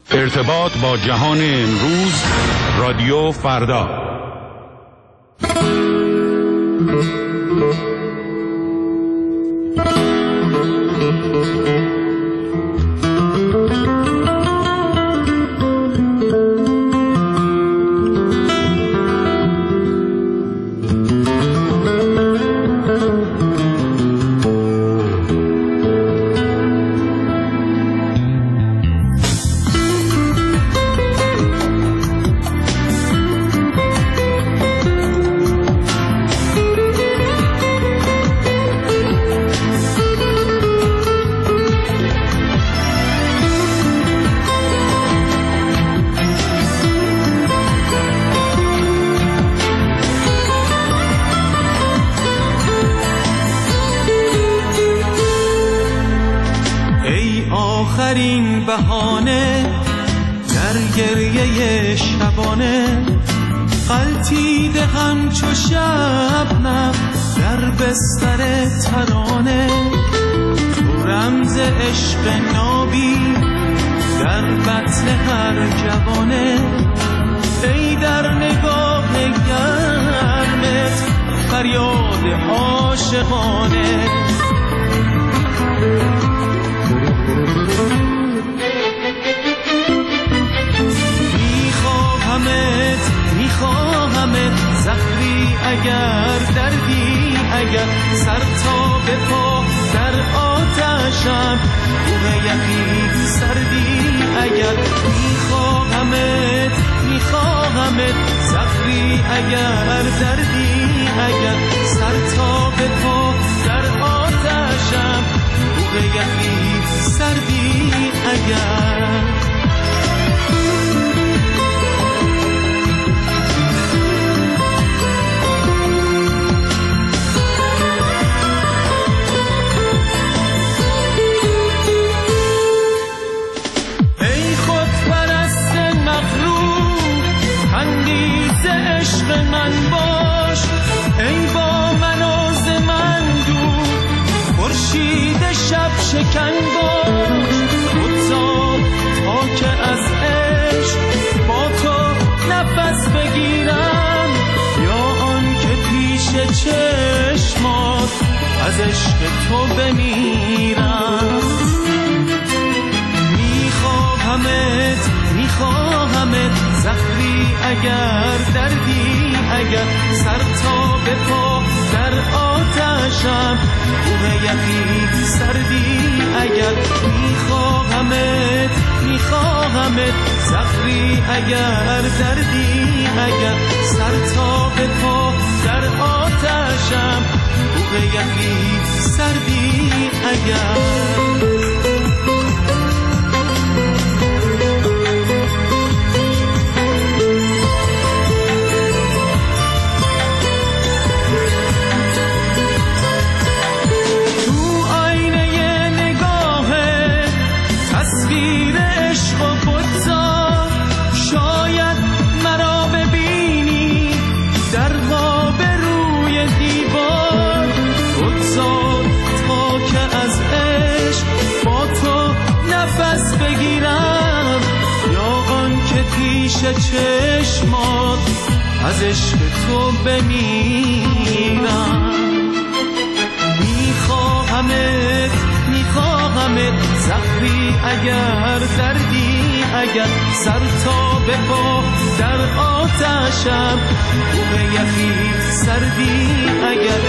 ارتباط با جهان امروز، رادیو فردا. آخرین بهانه در گریه شبانه، غلطیده همچو شبنم در بستر ترانه. تو رمز عشق نابی در بطن هر جوانه، ای در نگاه گرمت فریاد عاشقانه. میخواهمت زخمی اگر دردی اگر، سر تا به پا در آتشم کوه یخی سردی اگر. میخواهمت زخمی اگر دردی اگر، سر تا به پا در آتشم کوه یخی سردی اگر. عشق من باش ای با من و ز من دور، خورشید شب شکن باش. خودزاد تا که از عشق با تو نفس بگیرم، یا آن که پیش چشمات از عشق تو بمیرم. میخواهمت زخمی اگر دردی اگر، سر تا به پا در آتشم کوه یخی سردی اگر. میخواهمت زخمی اگر دردی اگر، سر تا به پا در آتشم کوه یخی سردی اگر. بگیرم یا آن که پیش چشمات از عشق تو بمیرم. میخواهمت زخمی اگر دردی اگر، سر تا به پا در آتشم کوه یخی سردی اگر.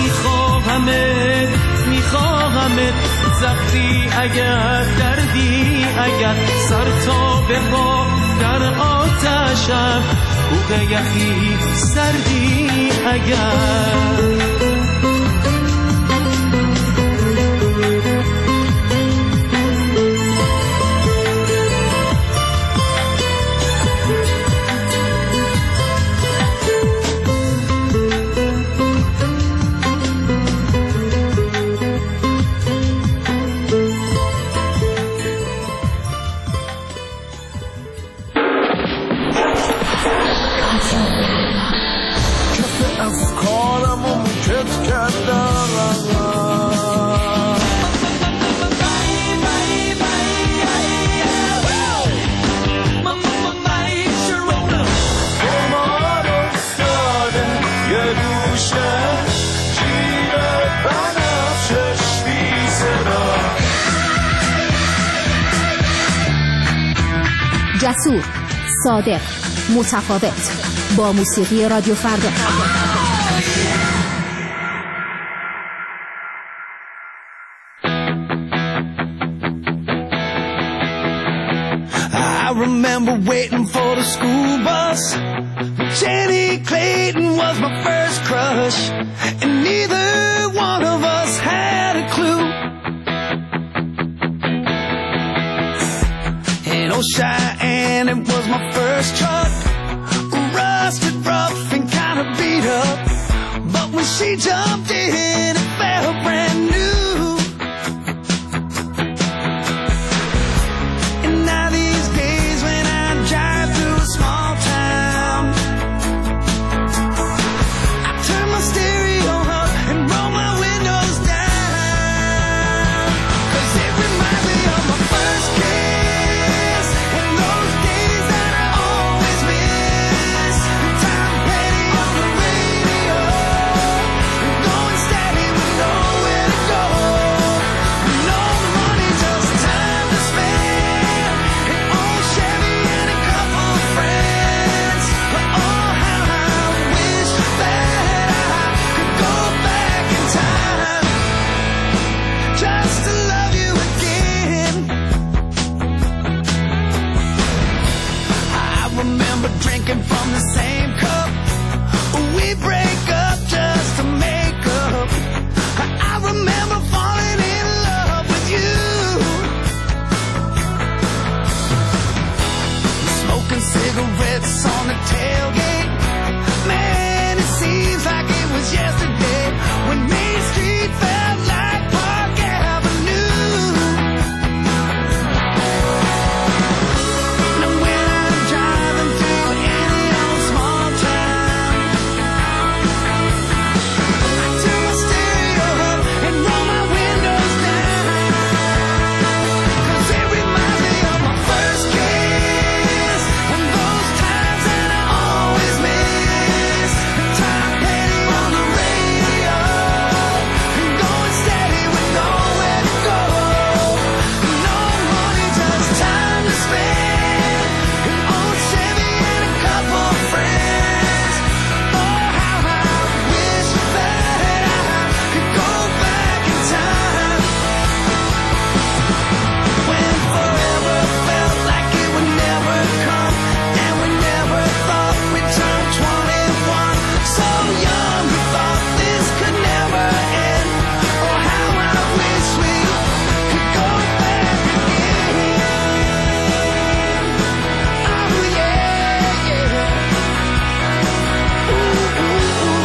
میخواهمت زخمی اگر دردی اگر، سر تا به پا در آتشم کوه یخی سردی اگر. افکارم و جسور، صادق، متفاوت، با موسیقی رادیو فردا. I remember waiting for the school bus. Jenny Clayton was my first crush, and neither one of us had a clue. In Old Cheyenne, it was my first truck, rusted, rough, and kind of beat up. But when she jumped in, it felt brand new. And now these days when I drive through a small town, I turn my stereo up and roll my windows down, 'cause it reminds me of my first kiss and those days that I always miss. Tom Petty on the radio, going steady with nowhere to go. No money, just time to spend. An old Chevy and a couple of friends. But oh, how I wish that I could go back in time, just to love you again. I remember drinking from the same cup. We break up just to make up. I remember falling in love with you. Smoking cigarettes on the tailgate. Man, it seems like it was yesterday when Main Street felt like Park Avenue. Now when I'm driving through any old small town, I turn my stereo up and roll my windows down, 'cause it reminds me of my first kiss and those times that I always miss. Tom Petty on the radio, and going steady with nowhere to go. No money, just time to spend. An old Chevy and a couple of friends. Oh, how I wish that I could go back in time, when forever felt like it would never come, and we never thought we'd turn 21. So young, we thought this could never end. Oh, how I wish we could go back again. Oh yeah, yeah. Ooh, ooh, ooh.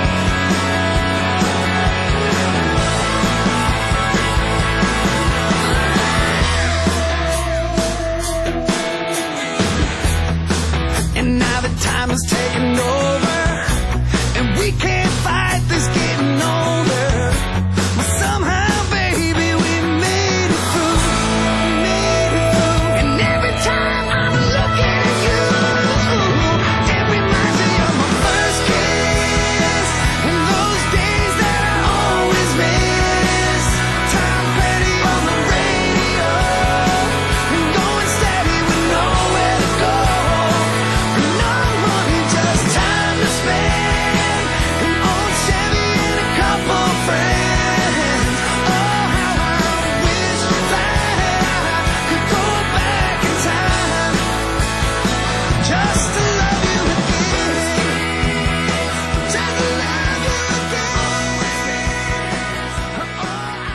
And now the time is taking over, and we can't fight this getting older. But somehow, baby, we made it through. And every time I'm looking at you, it reminds me of my first kiss and those days that I always miss. Tom Petty on the radio, and going steady with nowhere to go. No money, just time to spend. An old Chevy and a couple of friends. Oh, how I wish that I could go back in time, just to love you again. Just to love you again. Oh,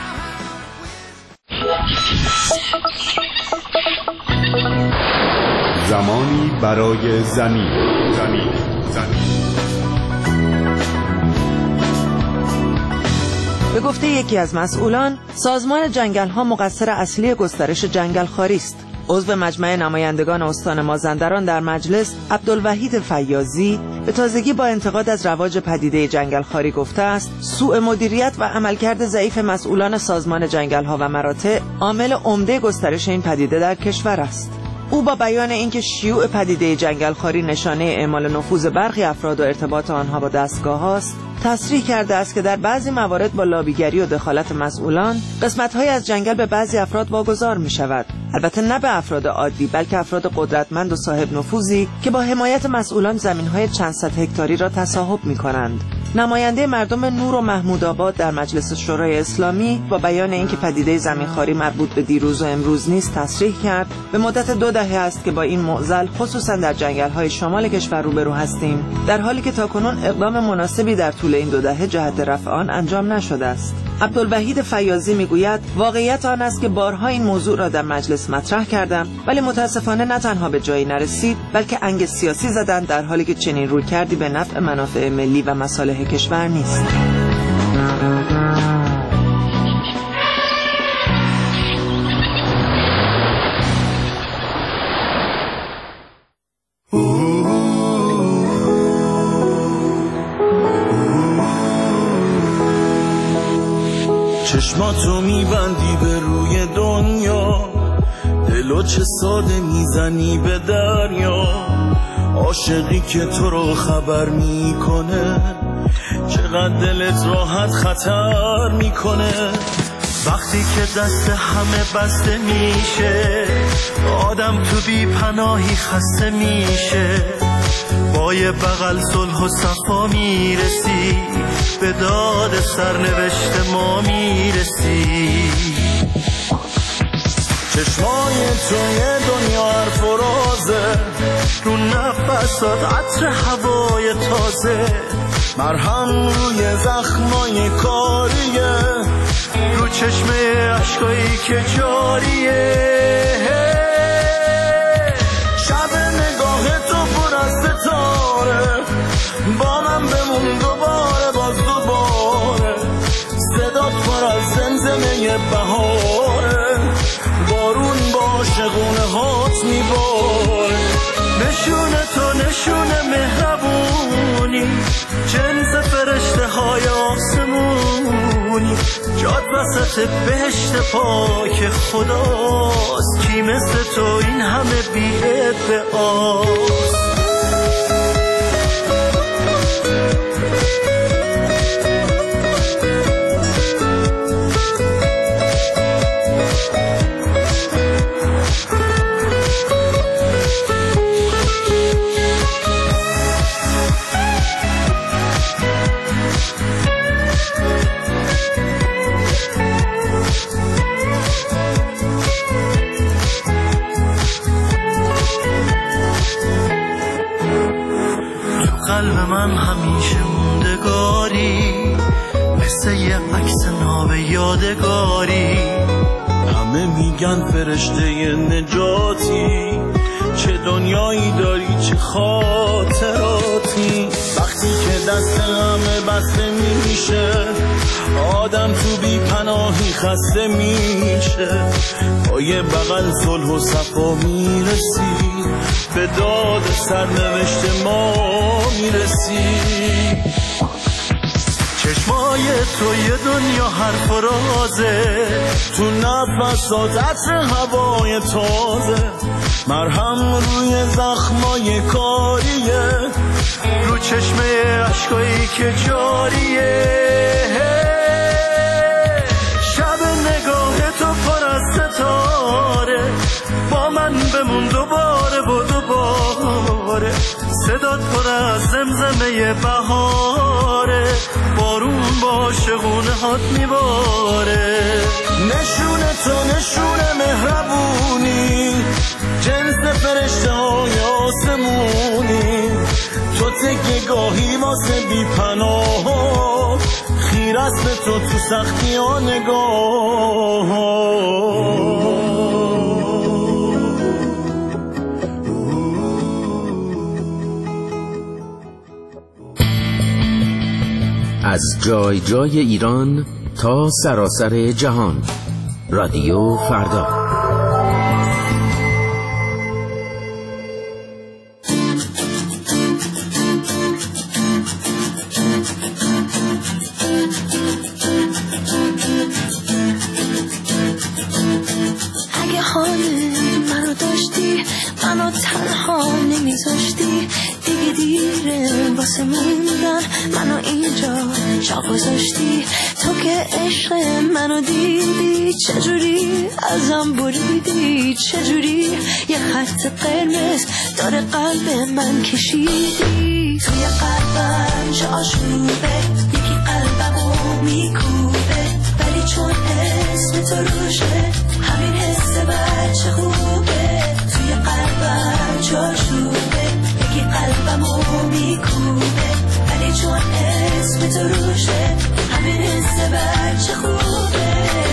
how I wish. زمانی برای زمین. به گفته یکی از مسئولان، سازمان جنگل‌ها مقصر اصلی گسترش جنگل‌خواری است. عضو مجمع نمایندگان استان مازندران در مجلس، عبدالوحید فیاضی، به تازگی با انتقاد از رواج پدیده جنگل‌خواری گفته است: سوء مدیریت و عملکرد ضعیف مسئولان سازمان جنگل‌ها و مراتع عامل عمده گسترش این پدیده در کشور است. او با بیان اینکه شیوع پدیده جنگلخواری نشانه اعمال نفوذ برخی افراد و ارتباط آنها با دستگاه است، تصریح کرده است که در بعضی موارد با لابیگری و دخالت مسئولان قسمت‌های از جنگل به بعضی افراد واگذار می‌شود. البته نه به افراد عادی، بلکه افراد قدرتمند و صاحب نفوذی که با حمایت مسئولان زمین‌های چند صد هکتاری را تصاحب می‌کنند. نماینده مردم نور و محمودآباد در مجلس شورای اسلامی با بیان اینکه پدیده زمینخواری مربوط به دیروز و امروز نیست تصریح کرد به مدت 2 دهه است که با این معضل خصوصا در جنگل‌های شمال کشور روبرو هستیم، در حالی که تاکنون اقدام مناسبی در طول این 2 دهه جهت رفع آن انجام نشده است. عبدالوحید فیاضی میگوید واقعیت آن است که بارها این موضوع را در مجلس مطرح کردم، ولی متاسفانه نه تنها به جایی نرسید بلکه انگ سیاسی زدند، در حالی که چنین رویکردی به نفع منافع ملی و مصالح کشور نیست. چشماتو میبندی به روی دنیا، دلو چه ساده میزنی به دریا، عاشقی که تو رو خبر میکنه چقدر دلت راحت خطر میکنه. وقتی که دست همه بسته میشه آدم تو بی پناهی خسته میشه، با یه بغل صلح و صفا میرسی، به داد سرنوشت ما میرسی. چشمای تو یه دنیا حرف و رازه، رو نفسات عطر هوای تازه، مرهم روی زخمای کاریه، رو چشمه عشقایی که جاریه. شب نگاه تو پر از ستاره، با من بمون دوباره باز دوباره، صدات پر از زمزمه بهاره، بارون با شگونه هات میباره. نشونه تو نشونه مهربونی، جنس فرشته های آسمونی، جاد وسط بهشت پاک خداست، کی مثل تو این همه بی ادعاست. قلب من همیشه موندگاری، مثل یه عکس ناب یادگاری. همه میگن فرشته نجاتی، چه دنیایی داری چه خاطراتی. وقتی که دست همه بسته میشه آدم تو بی پناهی خسته میشه، با یه بغل صلح و صفا میرسی، به داد سرنوشت ما میرسی. چشمای تو یه دنیا حرف و رازه، تو نفسات عطر هوای تازه، مرهم روی زخمای کاریه، رو چشمه عشقایی که جاریه. شب نگاه تو پر از ستاره، با من بمون دوباره و دوباره، صدات پر از زمزمه بهاره، بارون با شگونه هات میباره. نشونه تو نشونه مهربونی، جنس فرشته های آسمونی، تو تکیه گاهی واسه بی پناه، خیر است به تو سختی ها نگاه. از جای جای ایران تا سراسر جهان، رادیو فردا. اگه حال منو داشتی منو تنها نمیذاشتی، دیگه دیره واسه موندن منو اینجا جا گذاشتی. تو که عشق منو دیدی، چجوری ازم بریدی، چجوری یه خط قرمز داره قلب من کشیدی. توی قلبم جاشوبه، یکی قلبمو میکوبه، ولی چون اسم تو روشه همین حس بچه خوبه. توی قلبم جاشوبه، یکی قلبمو میکوبه، ولی چون اسم تو روشه همین حس بچه خوبه.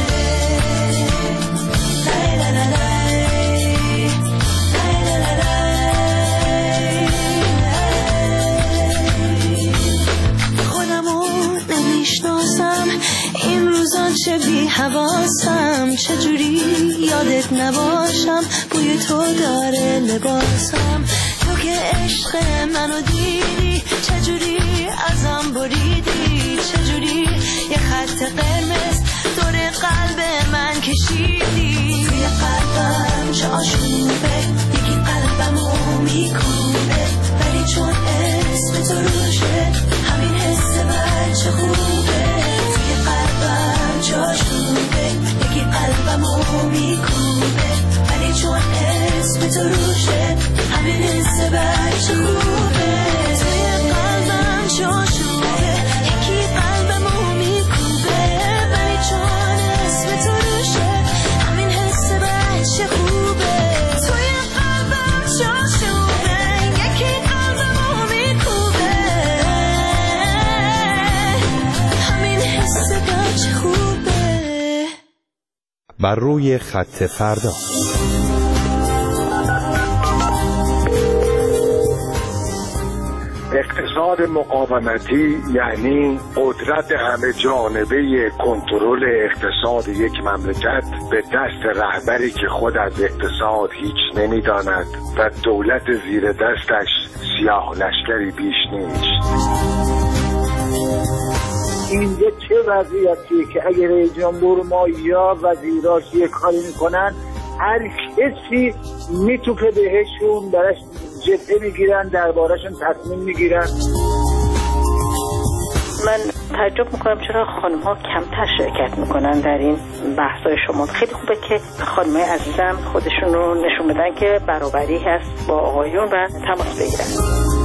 لای لای لای لای لای لای. خودمو نمیشناسم این روزا، چه بی حواسم، چجوری یادت نباشم، بوی تو داره لباسم. تو که عشق منو دیدی، چجوری ازم بریدی، چجوری یه خط قرمز دور قلب من کشیدی. توی قلبم جاشوبه، یکی قلبمو میکوبه، ولی چون اسم تو روشه همین حس بچه خوبه. توی قلبم جاشوبه، یکی قلبمو میکوبه، ولی چون اسم تو روشه همین حس بچه خوبه. توی قلبم جاشوبه، یکی قلبمو میکوبه، ولی چون اسم تو روشه همین حس بچه خوبه. توی قلبم جاشوبه، یکی قلبمو میکوبه، همین حس بچه خوبه. بر روی خط فردا. اقتصاد مقاومتی یعنی قدرت همه جانبه کنترل اقتصاد یک مملکت به دست رهبری که خود از اقتصاد هیچ نمی‌داند و دولت زیر دستش سیاه لشکری بیش نیست. اینجا چه وضعیتیه که اگر رئیس جمهور ما یا وزیراش یه کاری میکنن، هر کسی میتوفه بهشون، براش جبهه میگیرن، دربارشون تصمیم میگیرن. من تعجب میکنم چرا خانم ها کمتر شرکت میکنن در این بحثای شما. خیلی خوبه که خانمای عزیزم خودشون رو نشون بدن که برابری هست با آقایون و تماس بگیرن.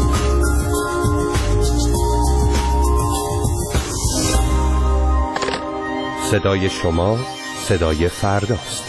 صدای شما صدای فرداست.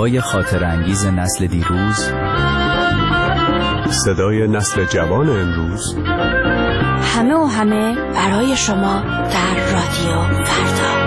هوای خاطر انگیز نسل دیروز، صدای نسل جوان امروز، همه و همه برای شما در رادیو فردا.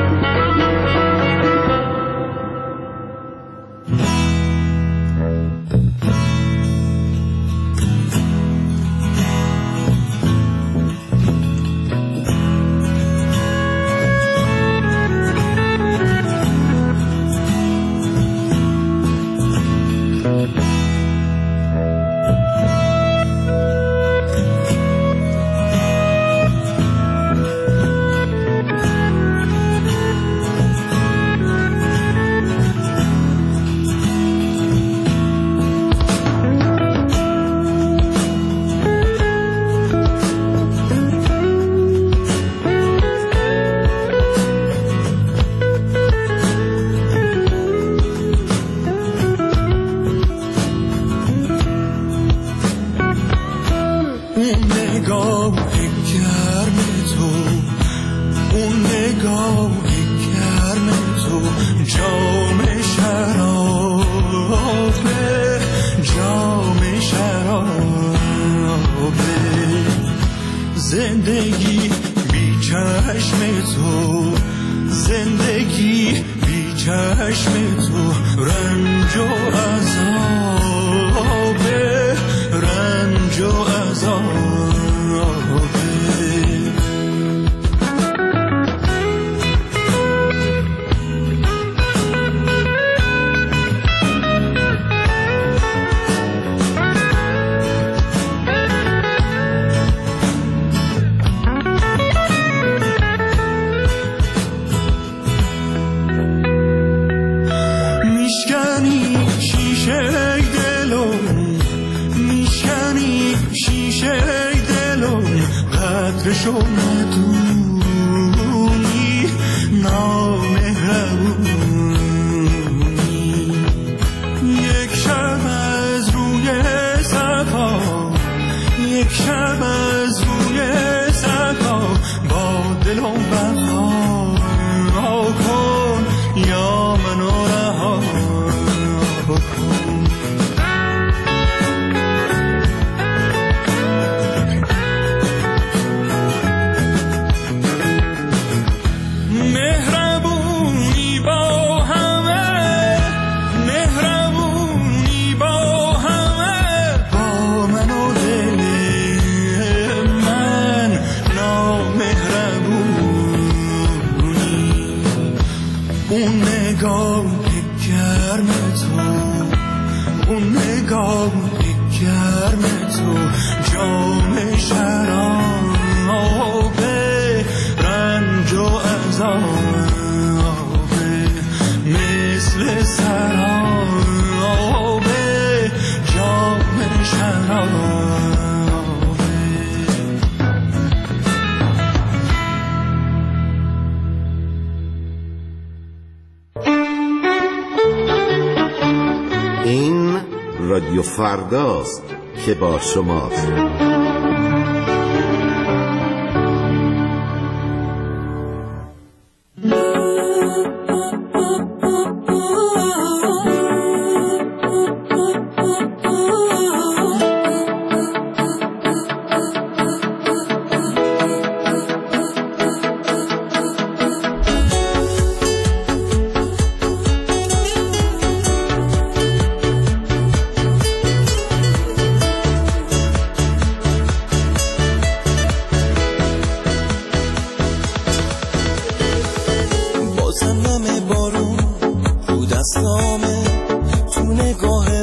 زندگی بی چشم تو، زندگی بی چشم تو، رنج و عذابه، رنج و عذابه. قدرشو ندونی، نامهربونی. یک شب از روی صفا، یک شب از روی صفا، با دل و وفا کن یا منو رها کن. این رادیو فرداست که با شماست. تو نگاه